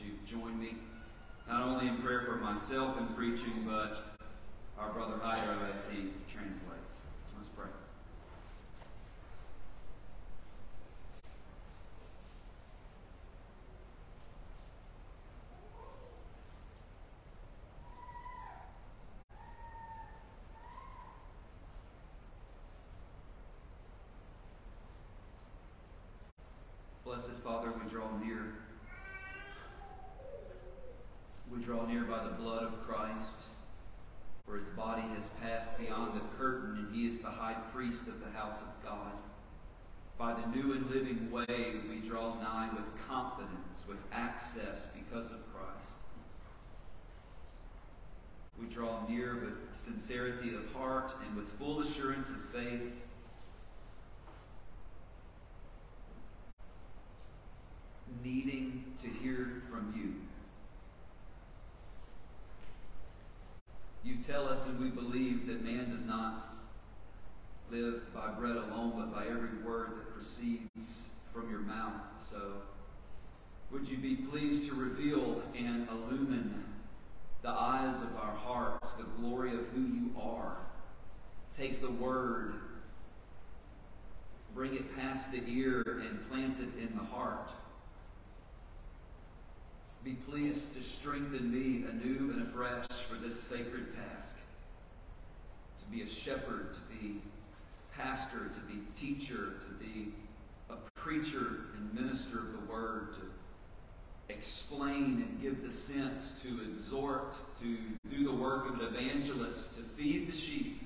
you join me, not only in prayer for myself in preaching, but our brother Hydo as he translates. Let's pray. Blessed Father, we draw near. We draw near by the blood of Christ, for his body has passed beyond the curtain, and he is the high priest of the house of God. By the new and living way, we draw nigh with confidence, with access because of Christ. We draw near with sincerity of heart and with full assurance of faith, needing to hear from you. You tell us, and we believe, that man does not live by bread alone, but by every word that proceeds from your mouth. So, would you be pleased to reveal and illumine the eyes of our hearts, the glory of who you are? Take the word, bring it past the ear, and plant it in the heart. Be pleased to strengthen me anew and afresh for this sacred task. To be a shepherd, to be pastor, to be teacher, to be a preacher and minister of the word, to explain and give the sense, to exhort, to do the work of an evangelist, to feed the sheep.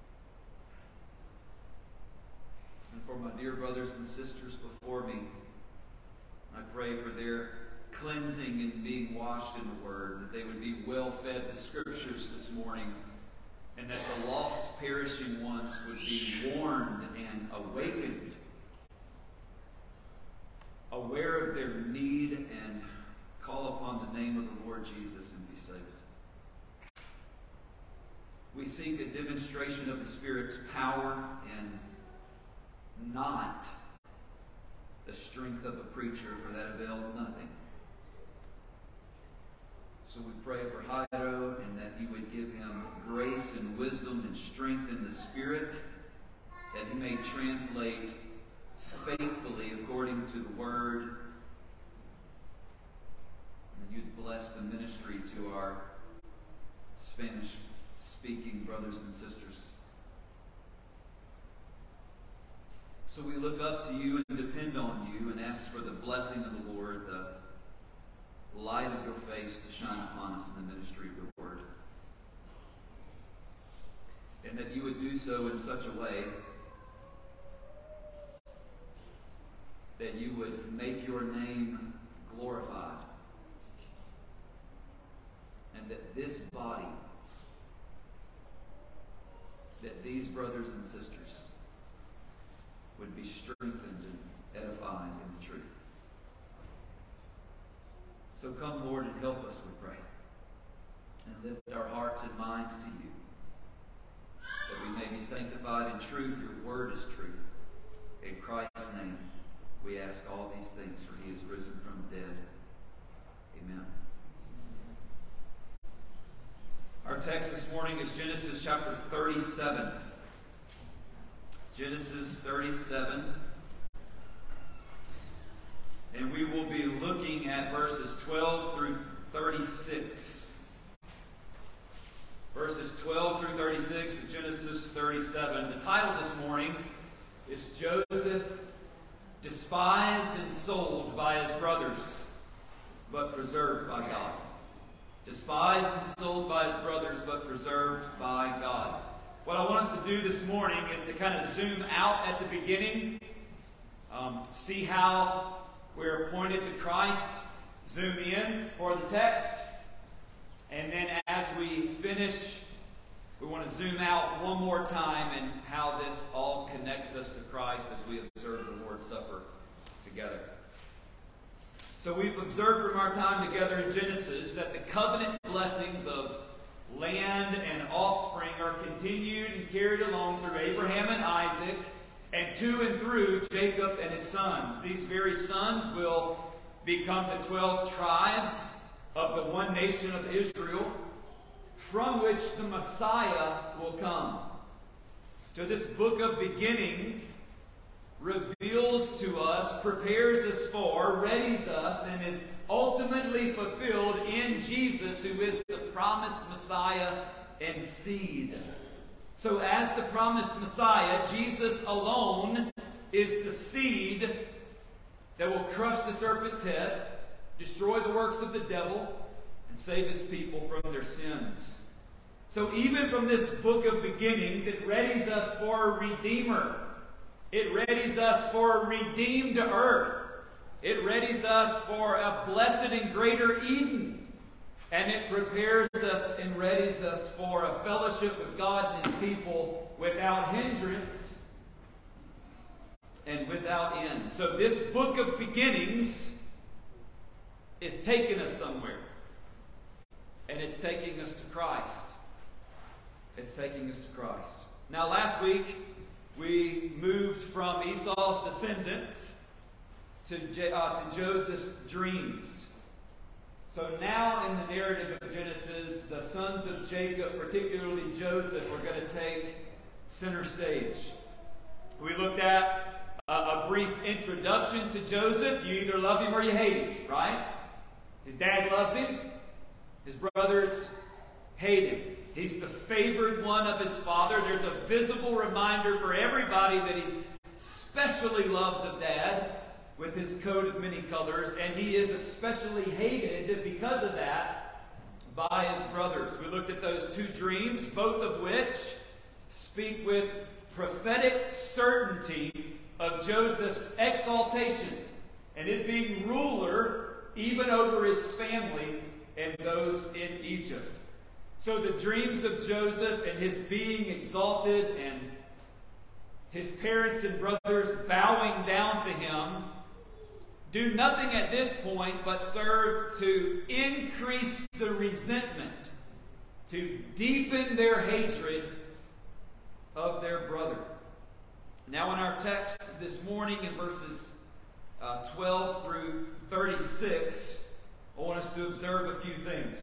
And for my dear brothers and sisters before me, I pray for their cleansing and being washed in the Word, that they would be well fed the Scriptures this morning, and that the lost, perishing ones would be warned and awakened, aware of their need, and call upon the name of the Lord Jesus and be saved. We seek a demonstration of the Spirit's power and not the strength of a preacher, for that avails nothing. So we pray for Hydo, and that you would give him grace and wisdom and strength in the Spirit, that he may translate faithfully according to the Word. And you'd bless the ministry to our Spanish-speaking brothers and sisters. So we look up to you and depend on you and ask for the blessing of the Lord, the light of your face to shine upon us in the ministry of your word. And that you would do so in such a way that you would make your name glorified. And that this body, that these brothers and sisters would be strengthened and edified in the truth. So come, Lord, and help us, we pray. And lift our hearts and minds to you, that we may be sanctified in truth. Your word is truth. In Christ's name, we ask all these things, for he is risen from the dead. Amen. Our text this morning is Genesis chapter 37. Genesis 37. And we will be looking at verses 12 through 36. Verses 12 through 36 of Genesis 37. The title this morning is Joseph, Despised and Sold by His Brothers, but Preserved by God. Despised and sold by his brothers, but preserved by God. What I want us to do this morning is to kind of zoom out at the beginning, see how we're pointed to Christ, zoom in for the text, and then as we finish, we want to zoom out one more time and how this all connects us to Christ as we observe the Lord's Supper together. So we've observed from our time together in Genesis that the covenant blessings of land and offspring are continued and carried along through Abraham and Isaac, and to and through Jacob and his sons. These very sons will become the 12 tribes of the one nation of Israel, from which the Messiah will come. So this book of beginnings reveals to us, prepares us for, readies us, and is ultimately fulfilled in Jesus, who is the promised Messiah and seed. So as the promised Messiah, Jesus alone is the seed that will crush the serpent's head, destroy the works of the devil, and save his people from their sins. So even from this book of beginnings, it readies us for a Redeemer. It readies us for a redeemed earth. It readies us for a blessed and greater Eden. And it prepares us and readies us for a fellowship with God and his people without hindrance and without end. So this book of beginnings is taking us somewhere. And it's taking us to Christ. It's taking us to Christ. Now last week, we moved from Esau's descendants to Joseph's dreams. So now in the narrative of Genesis, the sons of Jacob, particularly Joseph, are going to take center stage. We looked at a brief introduction to Joseph. You either love him or you hate him, right? His dad loves him. His brothers hate him. He's the favored one of his father. There's a visible reminder for everybody that he's especially loved of Dad with his coat of many colors, and he is especially hated because of that by his brothers. We looked at those two dreams, both of which speak with prophetic certainty of Joseph's exaltation and his being ruler even over his family and those in Egypt. So the dreams of Joseph and his being exalted and his parents and brothers bowing down to him do nothing at this point but serve to increase the resentment, to deepen their hatred of their brother. Now in our text this morning in verses 12 through 36, I want us to observe a few things.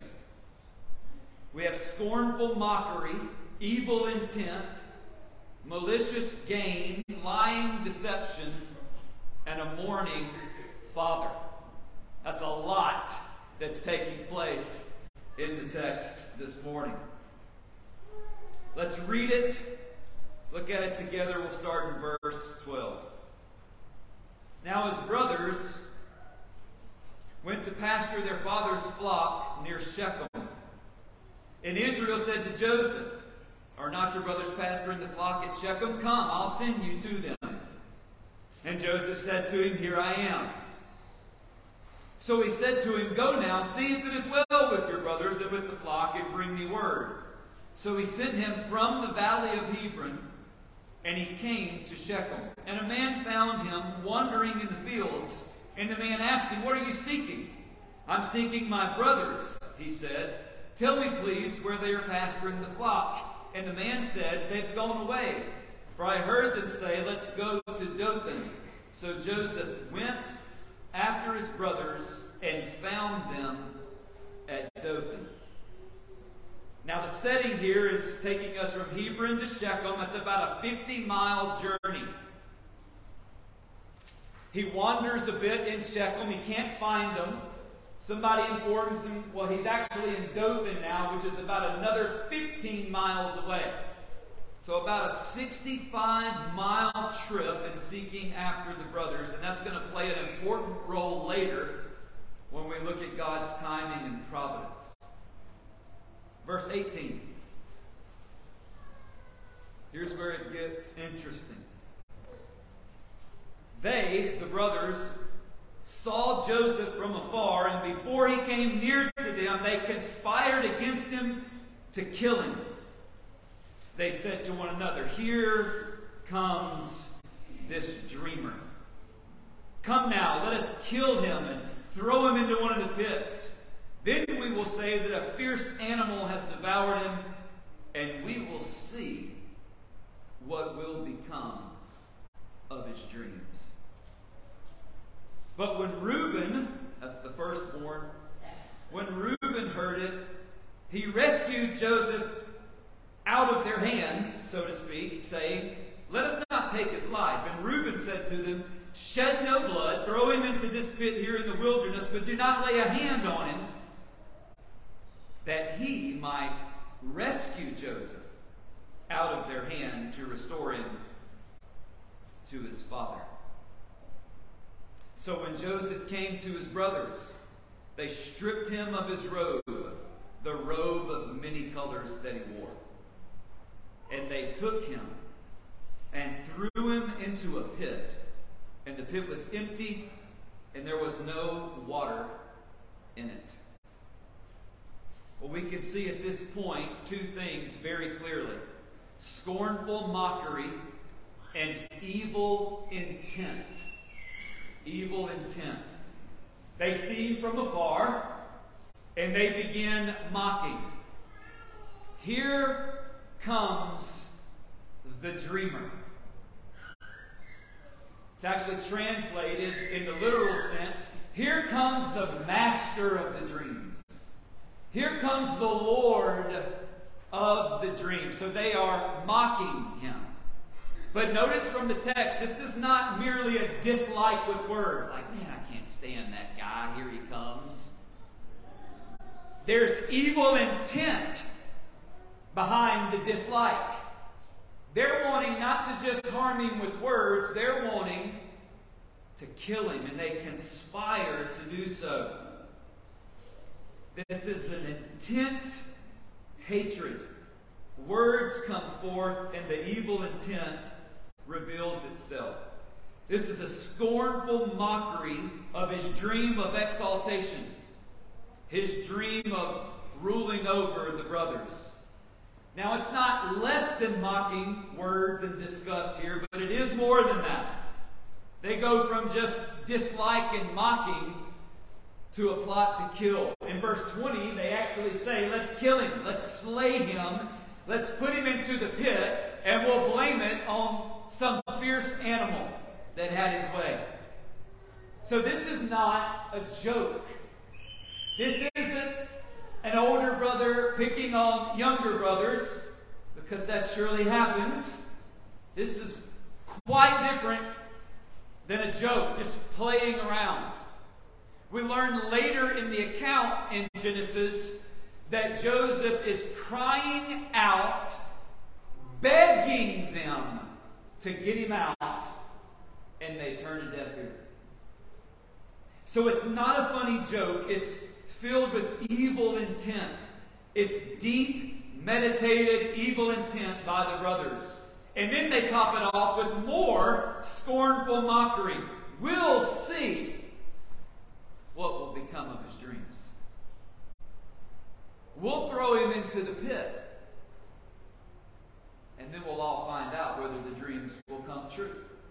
We have scornful mockery, evil intent, malicious gain, lying deception, and a mourning father. That's a lot that's taking place in the text this morning. Let's read it, look at it together. We'll start in verse 12. Now his brothers went to pasture their father's flock near Shechem. And Israel said to Joseph, "Are not your brothers pasturing the flock at Shechem? Come, I'll send you to them." And Joseph said to him, "Here I am." So he said to him, "Go now, see if it is well with your brothers and with the flock, and bring me word." So he sent him from the valley of Hebron, and he came to Shechem. And a man found him wandering in the fields. And the man asked him, "What are you seeking?" "I'm seeking my brothers," he said. "Tell me, please, where they are pasturing the flock." And the man said, "They've gone away. For I heard them say, 'Let's go to Dothan.'" So Joseph went after his brothers and found them at Dothan. Now the setting here is taking us from Hebron to Shechem. It's about a 50-mile journey. He wanders a bit in Shechem. He can't find them. Somebody informs him, well, he's actually in Dothan now, which is about another 15 miles away. So about a 65-mile trip in seeking after the brothers. And that's going to play an important role later when we look at God's timing and providence. Verse 18. Here's where it gets interesting. They, the brothers, saw Joseph from afar, and before he came near to them, they conspired against him to kill him. They said to one another, "Here comes this dreamer. Come now, let us kill him and throw him into one of the pits. Then we will say that a fierce animal has devoured him, and we will see what will become of his dreams." But when Reuben, That's the firstborn. When Reuben heard it, he rescued Joseph out of their hands, so to speak, saying, "Let us not take his life." And Reuben said to them, "Shed no blood, throw him into this pit here in the wilderness, but do not lay a hand on him, that he might rescue Joseph out of their hand to restore him to his father." So when Joseph came to his brothers, they stripped him of his robe, the robe of many colors that he wore. And they took him and threw him into a pit. And the pit was empty, and there was no water in it. Well, we can see at this point two things very clearly: scornful mockery and evil intent. Evil intent. They see him from afar, and they begin mocking. Here comes the dreamer. It's actually translated in the literal sense, here comes the master of the dreams. Here comes the Lord of the dreams. So they are mocking him. But notice from the text, this is not merely a dislike with words. Like, man, I can't stand that guy. Here he comes. There's evil intent behind the dislike. They're wanting not to just harm him with words, they're wanting to kill him, and they conspire to do so. This is an intense hatred. Words come forth, and the evil intent reveals itself. This is a scornful mockery of his dream of exaltation, his dream of ruling over the brothers. Now, it's not less than mocking words and disgust here, but it is more than that. They go from just dislike and mocking to a plot to kill. In verse 20, they actually say, let's kill him, let's slay him, let's put him into the pit, and we'll blame it on some fierce animal that had his way. So this is not a joke. This isn't an older brother picking on younger brothers, because that surely happens. This is quite different than a joke, just playing around. We learn later in the account in Genesis that Joseph is crying out, begging them to get him out, and they turn a deaf ear. So it's not a funny joke. It's filled with evil intent. It's deep, meditated evil intent by the brothers. And then they top it off with more scornful mockery. We'll see what will become of his dreams. We'll throw him into the pit, and then we'll all find out whether the dreams will come true.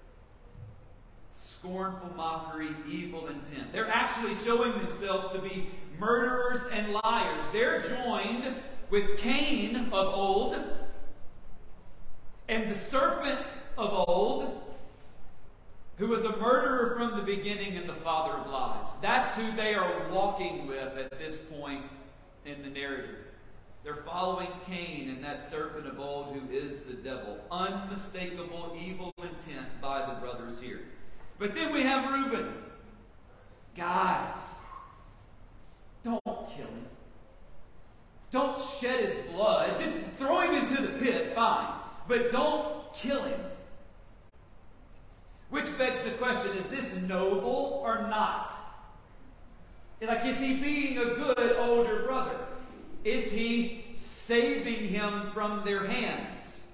Scornful mockery, evil intent. They're actually showing themselves to be murderers and liars. They're joined with Cain of old and the serpent of old, who was a murderer from the beginning and the father of lies. That's who they are walking with at this point in the narrative. They're following Cain and that serpent of old who is the devil. Unmistakable evil intent by the brothers here. But then we have Reuben. Guys, don't kill him. Don't shed his blood. Just throw him into the pit, fine. But don't kill him. Which begs the question, is this noble or not? Like, is he being a good older brother? Is he saving him from their hands?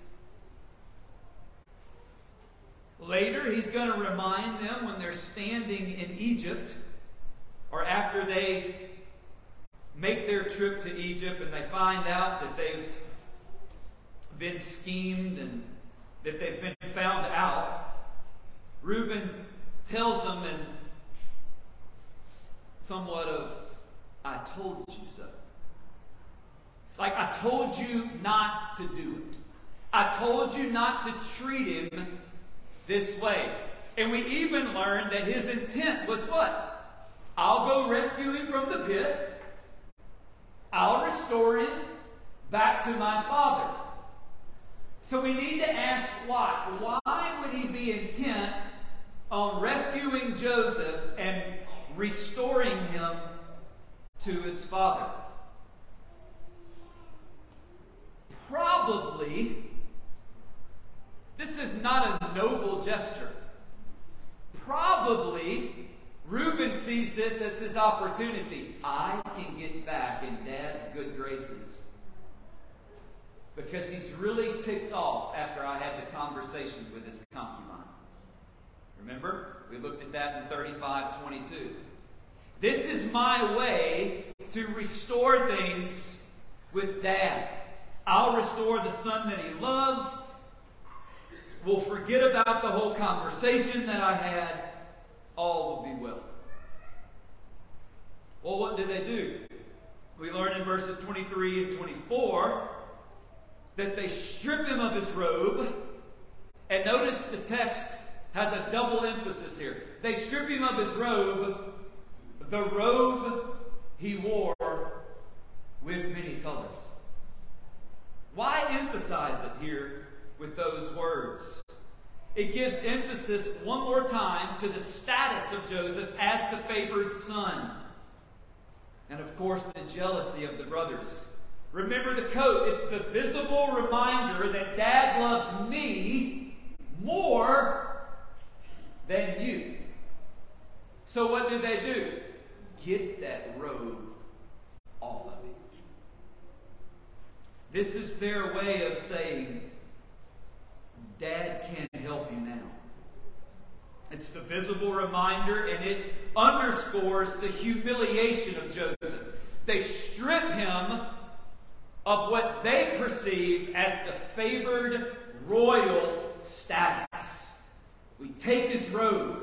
Later, he's going to remind them when they're standing in Egypt, or after they make their trip to Egypt and they find out that they've been schemed and that they've been found out, Reuben tells them in somewhat of, I told you so. Like, I told you not to do it. I told you not to treat him this way. And we even learned that his intent was what? I'll go rescue him from the pit. I'll restore him back to my father. So we need to ask why. Why would he be intent on rescuing Joseph and restoring him to his father? Probably, this is not a noble gesture. Probably, Reuben sees this as his opportunity. I can get back in Dad's good graces. Because he's really ticked off after I had the conversation with his concubine. Remember? We looked at that in 35:22. This is my way to restore things with Dad. I'll restore the son that he loves. We'll forget about the whole conversation that I had. All will be well. Well, what do they do? We learn in verses 23 and 24 that they strip him of his robe. And notice the text has a double emphasis here. They strip him of his robe, the robe he wore with many colors. Why emphasize it here with those words? It gives emphasis one more time to the status of Joseph as the favored son. And of course, the jealousy of the brothers. Remember the coat. It's the visible reminder that Dad loves me more than you. So what do? Get that robe off of him. This is their way of saying, Dad can't help you now. It's the visible reminder, and it underscores the humiliation of Joseph. They strip him of what they perceived as the favored royal status. We take his robe.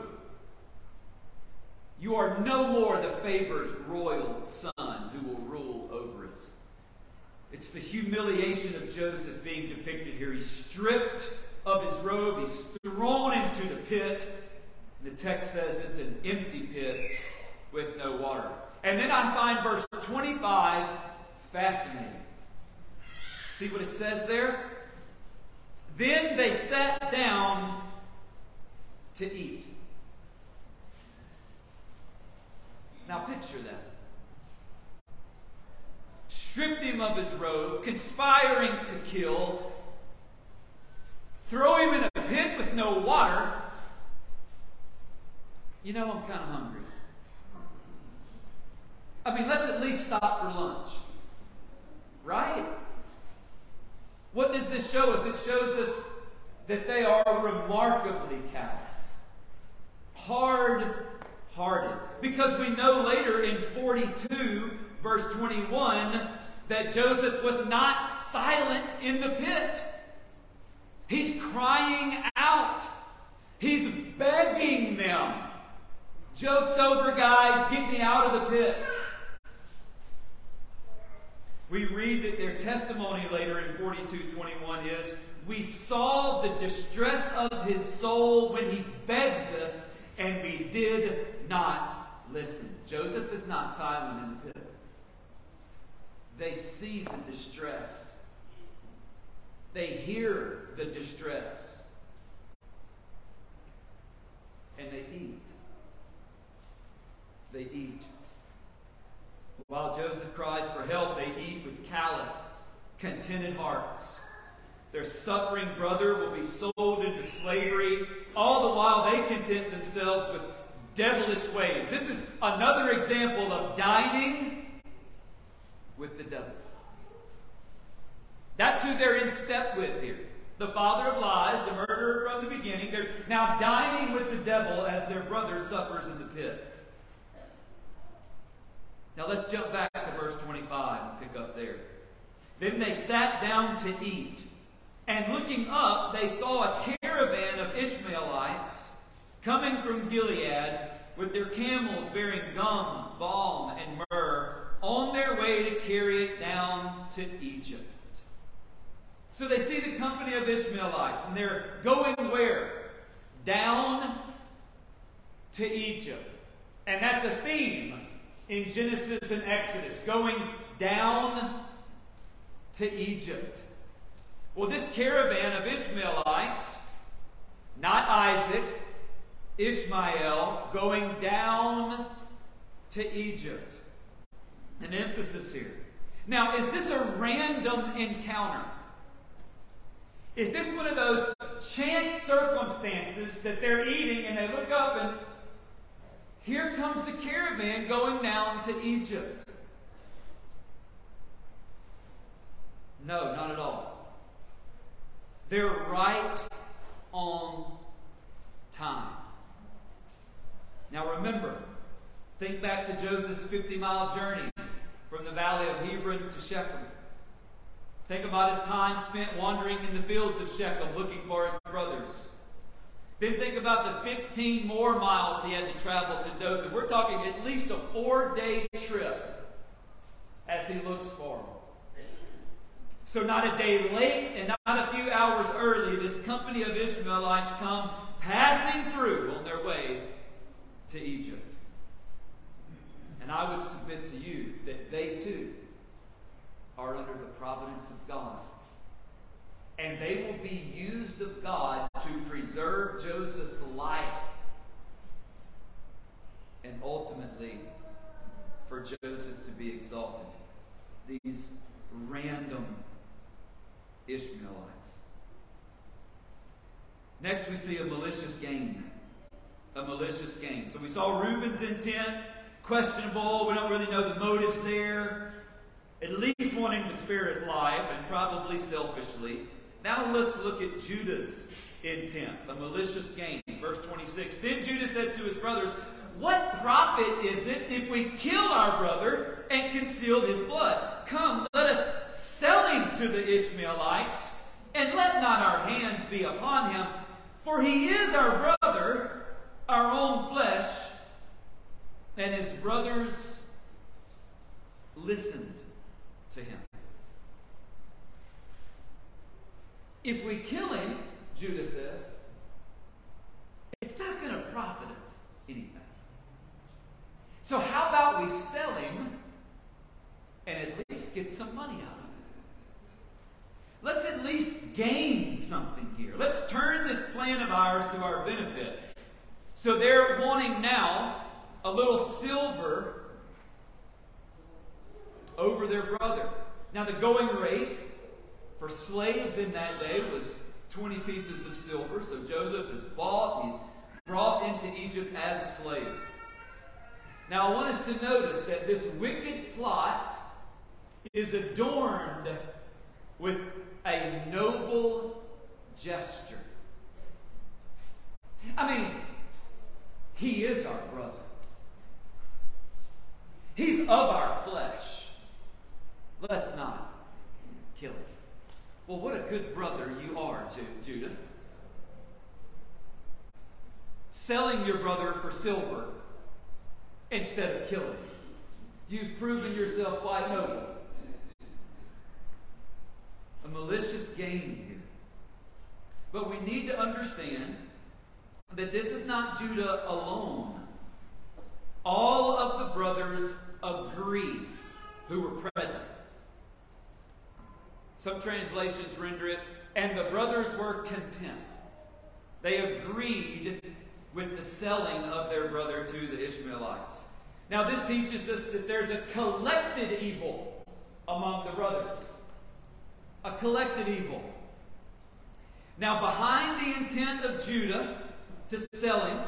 You are no more the favored royal son who will rule over us. It's the humiliation of Joseph being depicted here. He's stripped of his robe. He's thrown into the pit. The text says it's an empty pit with no water. And then I find verse 25 fascinating. See what it says there? Then they sat down to eat. Now picture that. Stripped him of his robe, conspiring to kill, throw him in a pit with no water. You know, I'm kind of hungry. I mean, let's at least stop for lunch. Right? What does this show us? It shows us that they are remarkably callous. Hard-hearted. Because we know later in 42, verse 21, that Joseph was not silent in the pit. He's crying out. He's begging them. Joke's over, guys. Get me out of the pit. We read that their testimony later in 42:21 is, we saw the distress of his soul when he begged us, and we did not listen. Joseph is not silent in the pit. They see the distress. They hear the distress. And they eat. They eat. While Joseph cries for help, they eat with callous, contented hearts. Their suffering brother will be sold into slavery. All the while they content themselves with devilish ways. This is another example of dining with the devil. That's who they're in step with here. The father of lies, the murderer from the beginning. They're now dining with the devil as their brother suffers in the pit. Now let's jump back to verse 25 and pick up there. Then they sat down to eat. And looking up, they saw a caravan of Ishmaelites coming from Gilead with their camels bearing gum, balm, and myrrh on their way to carry it down to Egypt. So they see the company of Ishmaelites, and they're going where? Down to Egypt. And that's a theme in Genesis and Exodus, going down to Egypt. Well, this caravan of Ishmaelites, not Isaac, Ishmael, going down to Egypt. An emphasis here. Now, is this a random encounter? Is this one of those chance circumstances that they're eating and they look up and here comes a caravan going down to Egypt? No, not at all. They're right on time. Now remember, think back to Joseph's 50-mile journey from the valley of Hebron to Shechem. Think about his time spent wandering in the fields of Shechem looking for his brothers. Then think about the 15 more miles he had to travel to Dothan. We're talking at least a 4-day trip as he looks for them. So not a day late and not a few hours early, this company of Ishmaelites come passing through on their way to Egypt. And I would submit to you that they too are under the providence of God. And they will be used of God to preserve Joseph's life and ultimately for Joseph to be exalted. These random Ishmaelites. Next we see a malicious gain. A malicious gain. So we saw Reuben's intent, questionable. We don't really know the motives there. At least wanting to spare his life and probably selfishly. Now let's look at Judah's intent, a malicious gain. Verse 26. Then Judah said to his brothers, "What profit is it if we kill our brother and conceal his blood? Come, let us sell him to the Ishmaelites, and let not our hand be upon him, for he is our brother, our own flesh." And his brothers listened to him. If we kill him, Judah says, it's not going to profit us anything. So how about we sell him and at least get some money out of it? Let's at least gain something here. Let's turn this plan of ours to our benefit. So they're wanting now a little silver over their brother. Now the going rate for slaves in that day was 20 pieces of silver. So Joseph is bought, he's brought into Egypt as a slave. Now I want us to notice that this wicked plot is adorned with a noble gesture. I mean, he is our brother. He's of our flesh. Let's not kill him. Well, what a good brother you are, Judah. Selling your brother for silver instead of killing him. You've proven yourself quite noble. A malicious gain here. But we need to understand that this is not Judah alone. All of the brothers agree who were present. Some translations render it, and the brothers were content. They agreed with the selling of their brother to the Ishmaelites. Now this teaches us that there's a collected evil among the brothers. A collected evil. Now behind the intent of Judah to sell him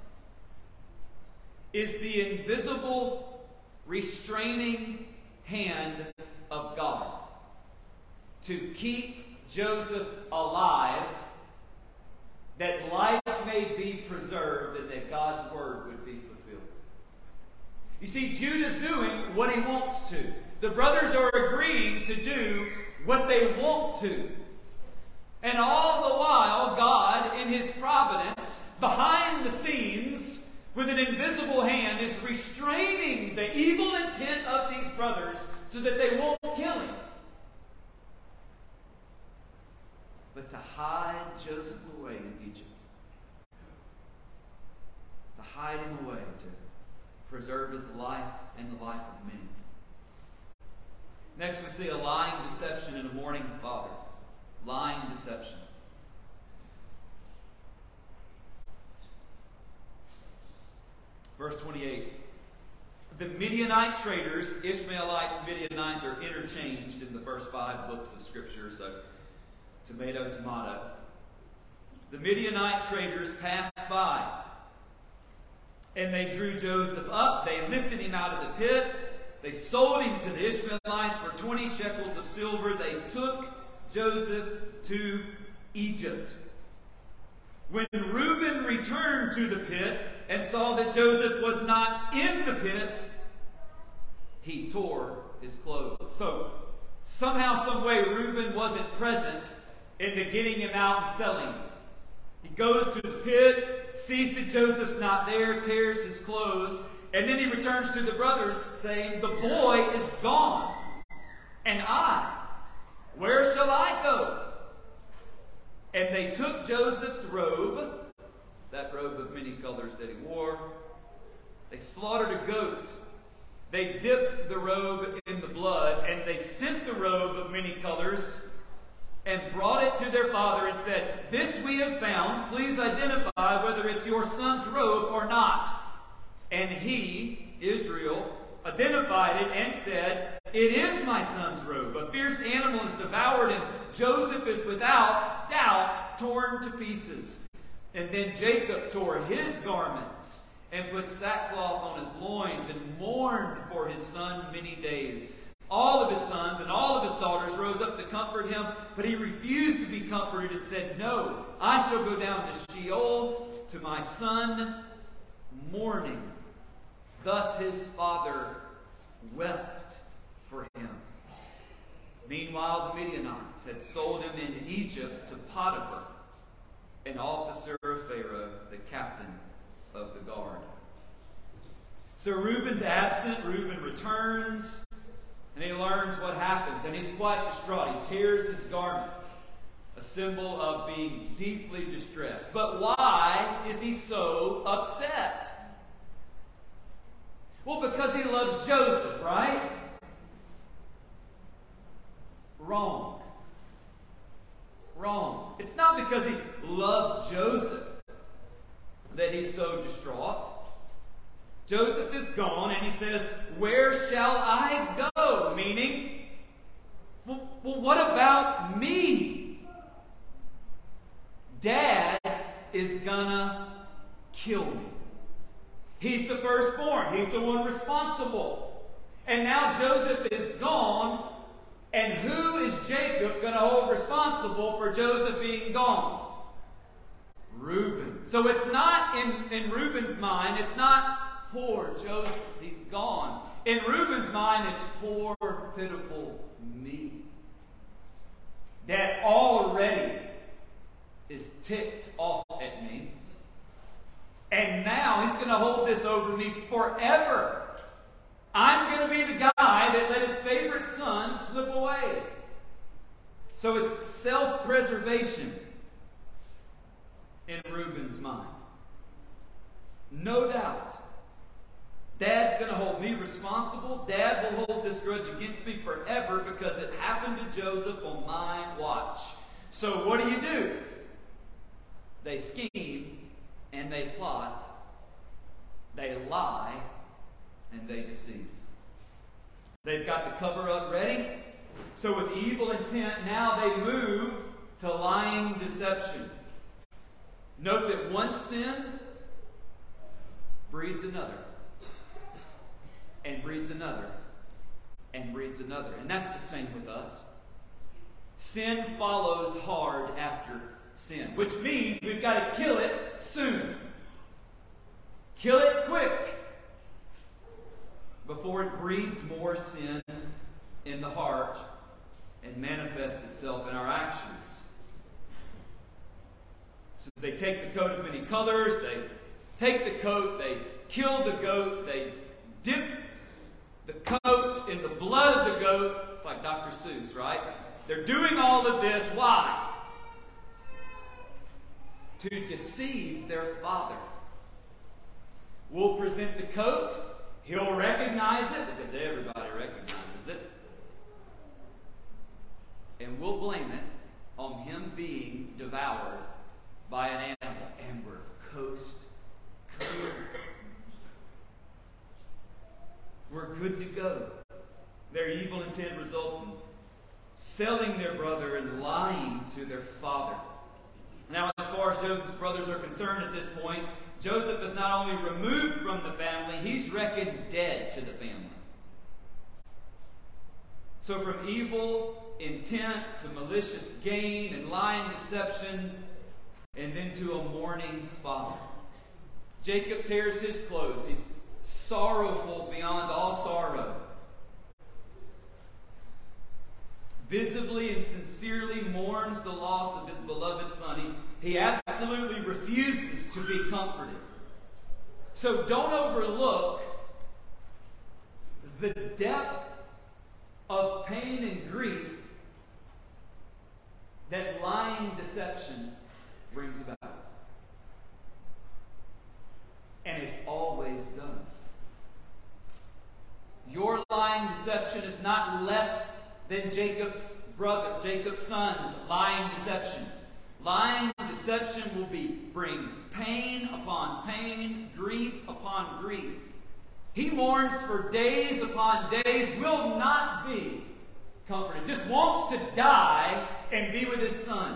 is the invisible, restraining hand of God to keep Joseph alive, that life may be preserved and that God's word would be fulfilled. You see, Judah's doing what he wants to. The brothers are agreeing to do what they want to. And all the while, God, in his providence, behind the scenes, with an invisible hand, is restraining the evil intent of these brothers so that they won't kill him. But to hide Joseph away in Egypt. To hide him away, preserve his life and the life of many. Next, we see a lying deception in a mourning father. Lying deception. Verse 28. The Midianite traders, Ishmaelites, Midianites, are interchanged in the first 5 books of Scripture, so tomato, tomato. The Midianite traders passed by, and they drew Joseph up. They lifted him out of the pit. They sold him to the Ishmaelites for 20 shekels of silver. They took Joseph to Egypt. When Reuben returned to the pit and saw that Joseph was not in the pit, he tore his clothes. So somehow, some way, Reuben wasn't present in the getting him out and selling him. He goes to the pit, sees that Joseph's not there, tears his clothes, and then he returns to the brothers saying, "The boy is gone, and where shall I go?" And they took Joseph's robe, that robe of many colors that he wore. They slaughtered a goat. They dipped the robe in the blood, and they sent the robe of many colors and brought it to their father and said, "This we have found. Please identify whether it's your son's robe or not." And he, Israel, identified it and said, "It is my son's robe. A fierce animal has devoured him. Joseph is without doubt torn to pieces." And then Jacob tore his garments and put sackcloth on his loins and mourned for his son many days. All of his sons and all of his daughters rose up to comfort him, but he refused to be comforted and said, "No, I shall go down to Sheol to my son mourning." Thus his father wept for him. Meanwhile, the Midianites had sold him into Egypt to Potiphar, an officer of Pharaoh, the captain of the guard. So Reuben's absent. Reuben returns, and he learns what happens, and he's quite distraught. He tears his garments, a symbol of being deeply distressed. But why is he so upset? Well, because he loves Joseph, right? Wrong. Wrong. It's not because he loves Joseph that he's so distraught. Joseph is gone, and he says, "Where shall I go?" Meaning, well, what about me? Dad is gonna kill me. He's the firstborn. He's the one responsible. And now Joseph is gone, and who is Jacob going to hold responsible for Joseph being gone? Reuben. So it's not in Reuben's mind, it's not poor Joseph, he's gone. In Reuben's mind, it's poor, pitiful me. Dad already is ticked off at me. And now he's going to hold this over me forever. I'm going to be the guy that let his favorite son slip away. So it's self-preservation in Reuben's mind. No doubt. Dad's going to hold me responsible. Dad will hold this grudge against me forever because it happened to Joseph on my watch. So what do? They scheme and they plot. They lie and they deceive. They've got the cover-up ready. So with evil intent, now they move to lying deception. Note that one sin breeds another, and breeds another, and breeds another. And that's the same with us. Sin follows hard after sin, which means we've got to kill it soon. Kill it quick before it breeds more sin in the heart and manifests itself in our actions. So they take the coat of many colors, they take the coat, they kill the goat, they dip the coat in the blood of the goat. It's like Dr. Seuss, right? They're doing all of this. Why? To deceive their father. We'll present the coat, He'll recognize it because everybody recognizes it. And we'll blame it on him being devoured by an animal. And we're coast clear. We're good to go. Their evil intent results in selling their brother and lying to their father. Now, as far as Joseph's brothers are concerned at this point, Joseph is not only removed from the family, he's reckoned dead to the family. So from evil intent to malicious gain and lying deception, and then to a mourning father. Jacob tears his clothes. He's sorrowful beyond all sorrow. Visibly and sincerely mourns the loss of his beloved son. He absolutely refuses to be comforted. So don't overlook the depth of pain and grief that lying deception brings about. And it always does. Your lying deception is not less than Jacob's son's lying deception. Lying deception will bring pain upon pain, grief upon grief. He mourns for days upon days, will not be comforted. Just wants to die and be with his son.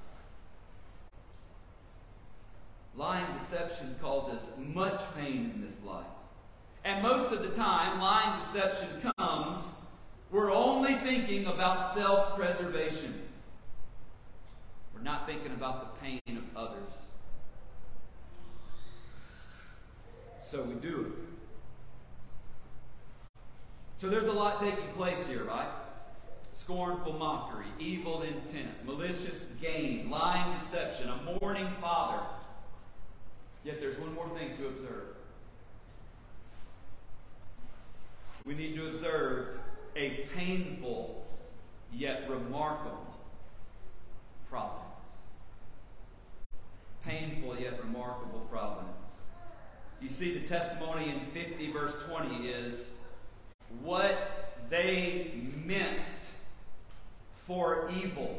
Lying deception causes much pain in this life. And most of the time, lying deception comes, we're only thinking about self-preservation. We're not thinking about the pain of others. So we do it. So there's a lot taking place here, right? Scornful mockery, evil intent, malicious gain, lying deception, a mourning father. Yet there's one more thing to observe. We need to observe a painful yet remarkable providence. Painful yet remarkable providence. You see, the testimony in 50 verse 20 is what they meant for evil,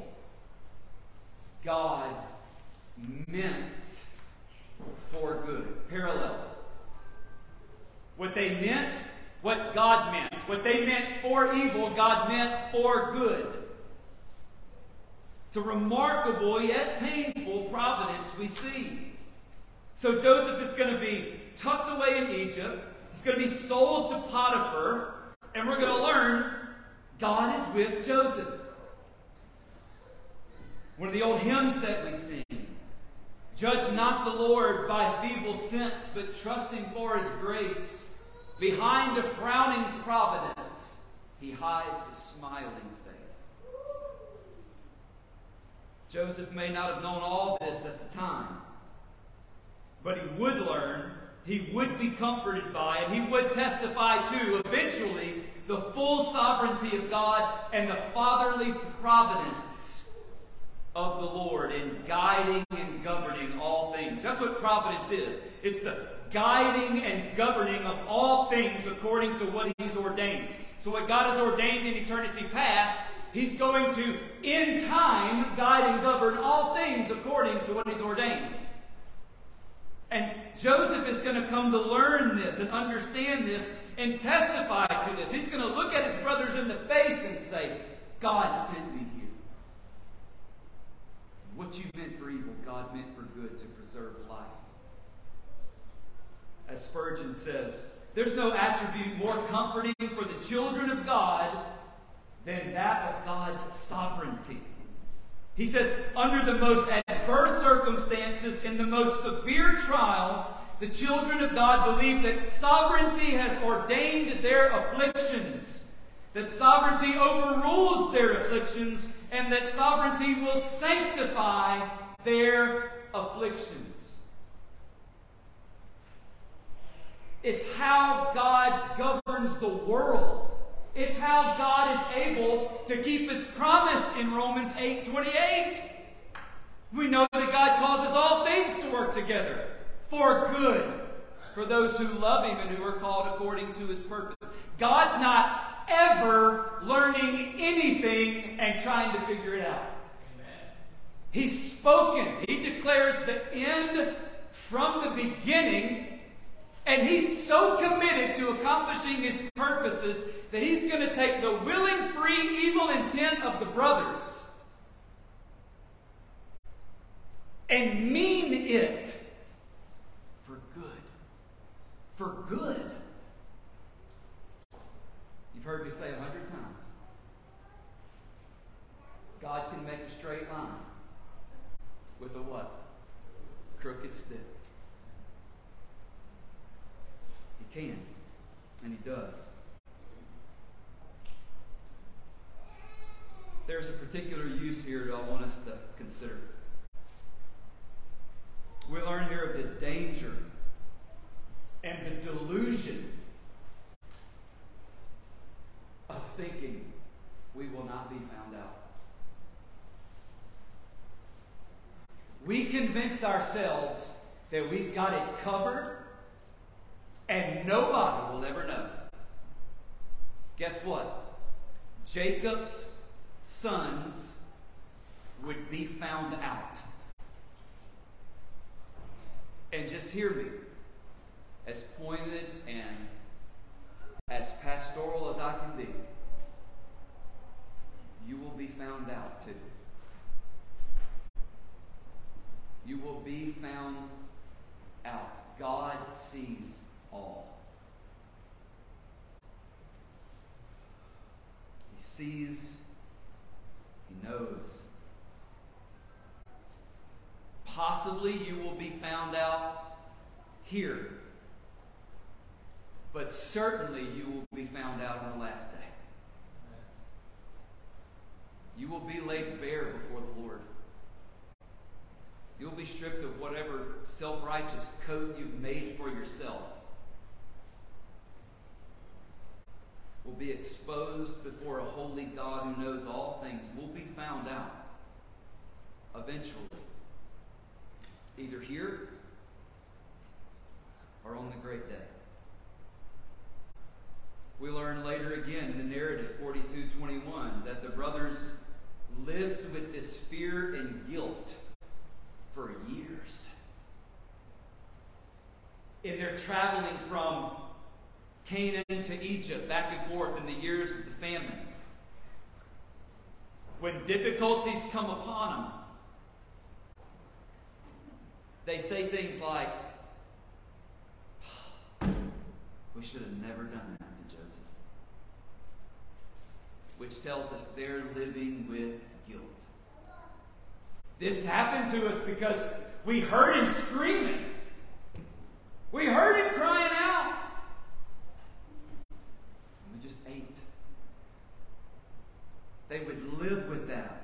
God meant for good. Parallel. What they meant, what God meant. What they meant for evil, God meant for good. It's a remarkable yet painful providence we see. So Joseph is going to be tucked away in Egypt. He's going to be sold to Potiphar. And we're going to learn God is with Joseph. One of the old hymns that we sing. Judge not the Lord by feeble sense, but trusting for his grace. Behind a frowning providence, he hides a smiling face. Joseph may not have known all this at the time, but he would learn, he would be comforted by it, he would testify to, eventually, the full sovereignty of God and the fatherly providence of the Lord in guiding and governing all things. That's what providence is. It's the guiding and governing of all things according to what he's ordained. So what God has ordained in eternity past, he's going to, in time, guide and govern all things according to what he's ordained. And Joseph is going to come to learn this and understand this and testify to this. He's going to look at his brothers in the face and say, God sent me here. What you meant for evil, God meant for good, to preserve life. As Spurgeon says, there's no attribute more comforting for the children of God than that of God's sovereignty. He says, under the most adverse circumstances, in the most severe trials, the children of God believe that sovereignty has ordained their afflictions, that sovereignty overrules their afflictions, and that sovereignty will sanctify their afflictions. It's how God governs the world. It's how God is able to keep his promise in Romans 8:28. We know that God causes all things to work together for good for those who love Him and who are called according to His purpose. God's not ever learning anything and trying to figure it out. Amen. He's spoken. He declares the end from the beginning, and He's so committed to accomplishing His purposes that He's going to take the willing, free, evil intent of the brothers and mean it for good. For good. You've heard me say 100 times. God can make a straight line with a what? Crooked stick. He can, and He does. There's a particular use here that I want us to consider. We learn here of the danger and the delusion of thinking we will not be found out. We convince ourselves that we've got it covered and nobody will ever know. Guess what? Jacob's sons would be found out. And just hear me, as pointed and as pastoral as I can be, you will be found out too. You will be found out. God sees all. He sees, He knows. Possibly you will be found out here, but certainly you will be found out on the last day. You will be laid bare before the Lord. You'll be stripped of whatever self-righteous coat you've made for yourself. Will be exposed before a holy God who knows all things. Will be found out eventually. Either here or on the great day. We learn later again in the narrative, 42:21, that the brothers lived with this fear and guilt for years. In their traveling from Canaan to Egypt, back and forth in the years of the famine, when difficulties come upon them, they say things like, we should have never done that to Joseph. Which tells us they're living with guilt. This happened to us because we heard him screaming. We heard him crying out. And we just ate. They would live with that.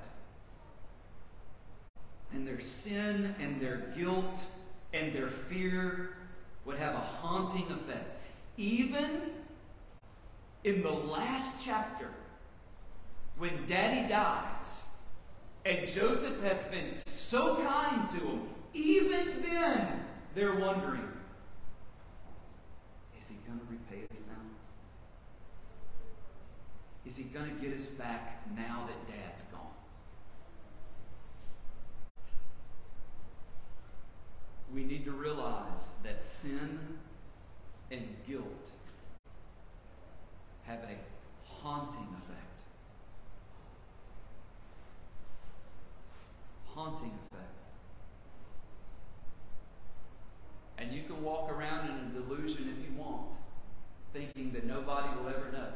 And their sin and their guilt and their fear would have a haunting effect. Even in the last chapter, when Daddy dies, and Joseph has been so kind to him, even then they're wondering, is he going to repay us now? Is he going to get us back now that Dad's gone? We need to realize that sin and guilt have a haunting effect. Haunting effect. And you can walk around in a delusion if you want, thinking that nobody will ever know.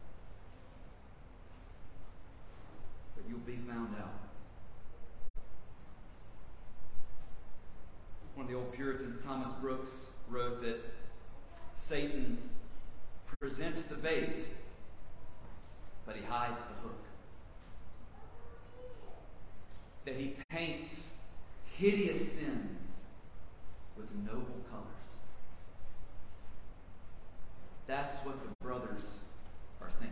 But you'll be found out. One of the old Puritans, Thomas Brooks, wrote that Satan presents the bait, but he hides the hook. That he paints hideous sins with noble colors. That's what the brothers are thinking.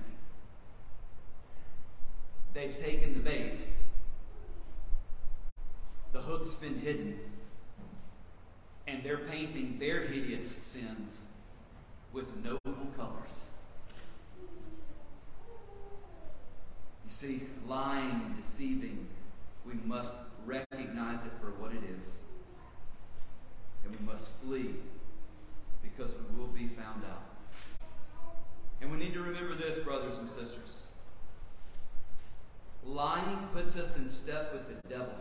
They've taken the bait. The hook's been hidden. And and they're painting their hideous sins with noble colors. You see, lying and deceiving, we must recognize it for what it is. And we must flee, because we will be found out. And we need to remember this, brothers and sisters. Lying puts us in step with the devil.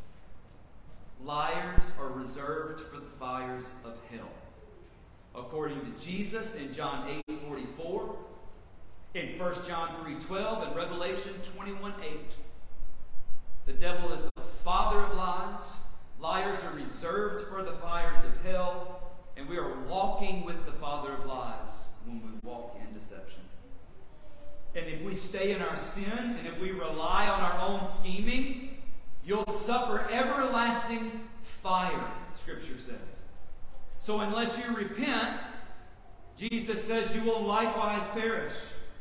Liars are reserved for the fires of hell. According to Jesus in John 8:44, in 1 John 3:12, and Revelation 21:8. The devil is the father of lies. Liars are reserved for the fires of hell, and we are walking with the father of lies when we walk in deception. And if we stay in our sin, and if we rely on our own scheming, you'll suffer everlasting fire, Scripture says. So unless you repent, Jesus says you will likewise perish.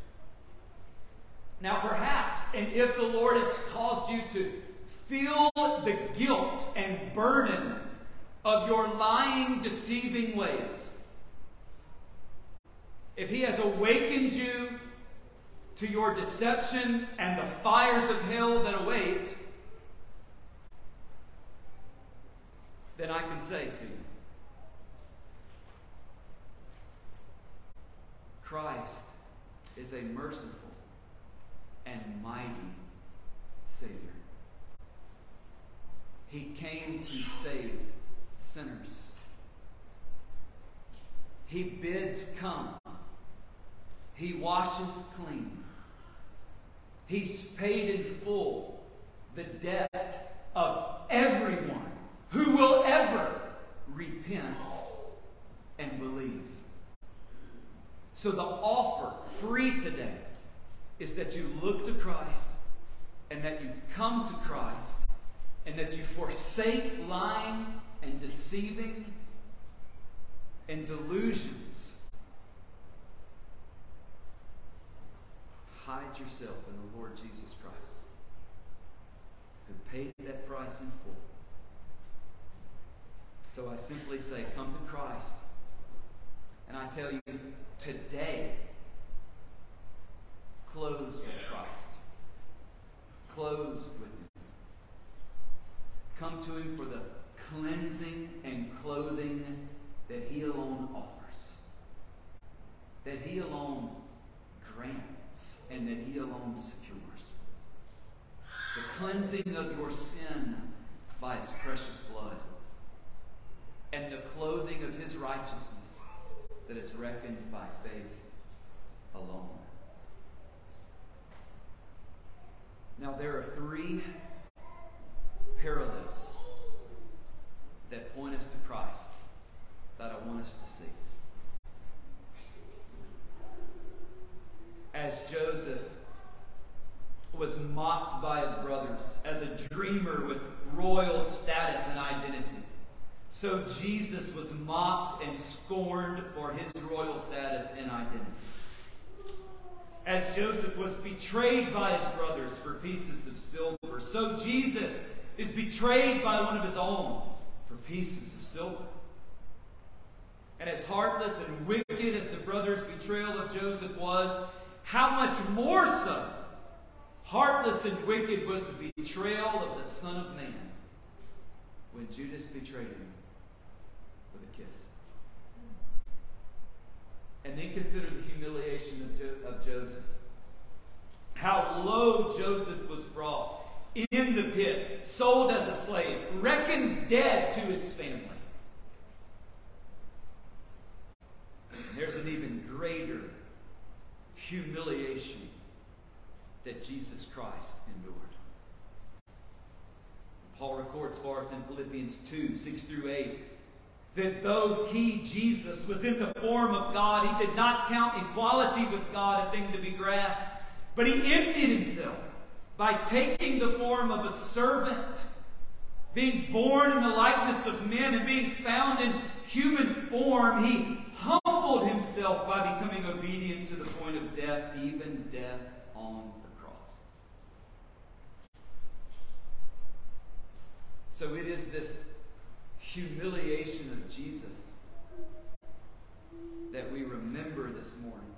Now perhaps, and if the Lord has caused you to feel the guilt and burden of your lying, deceiving ways, if He has awakened you to your deception and the fires of hell that await, then I can say to you, Christ is a merciful and mighty Savior. He came to save sinners. He bids come. He washes clean. He's paid in full the debt of everyone who will ever repent and believe. So the offer, free today, is that you look to Christ, and that you come to Christ, and that you forsake lying and deceiving and delusions. Hide yourself in the Lord Jesus Christ, who paid that price in full. So I simply say, come to Christ. And I tell you, today, close with Christ. Close with Him. Come to Him for the cleansing and clothing that He alone offers. That He alone grants and that He alone secures. The cleansing of your sin by His precious blood. And the clothing of His righteousness that is reckoned by faith alone. Now there are three parallels that point us to Christ that I want us to see. As Joseph was mocked by his brothers as a dreamer with royal status and identity, so Jesus was mocked and scorned for his royal status and identity. As Joseph was betrayed by his brothers for pieces of silver, so Jesus is betrayed by one of his own for pieces of silver. And as heartless and wicked as the brothers' betrayal of Joseph was, how much more so heartless and wicked was the betrayal of the Son of Man when Judas betrayed him with a kiss. And then consider the humiliation of Joseph. How low Joseph was brought, in the pit, sold as a slave, reckoned dead to his family. And there's an even greater humiliation that Jesus Christ endured. Paul records for us in Philippians 2, 6 through 8, that though He, Jesus, was in the form of God, He did not count equality with God a thing to be grasped, but He emptied Himself by taking the form of a servant, being born in the likeness of men and being found in human form. He humbled Himself by becoming obedient to the point of death, even death on the cross. So it is this humiliation of Jesus that we remember this morning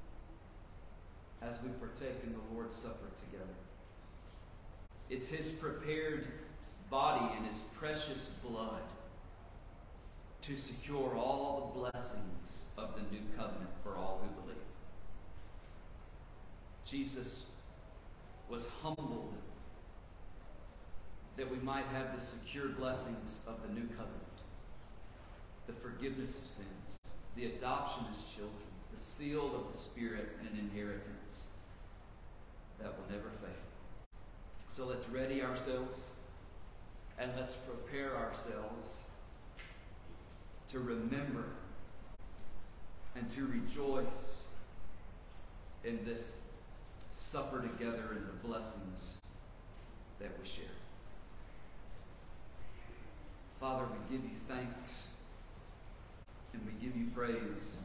as we partake in the Lord's Supper together. It's his prepared body and his precious blood to secure all the blessings of the new covenant for all who believe. Jesus was humbled that we might have the secure blessings of the new covenant, the forgiveness of sins, the adoption as children, the seal of the Spirit, and an inheritance that will never fade. So let's ready ourselves and let's prepare ourselves to remember and to rejoice in this supper together and the blessings that we share. Father, we give you thanks and we give you praise